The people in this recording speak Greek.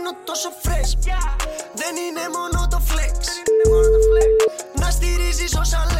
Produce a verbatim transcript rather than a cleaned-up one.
γίνω τόσο fresh. Δεν είναι μόνο το flex. Να στηρίζεις όσα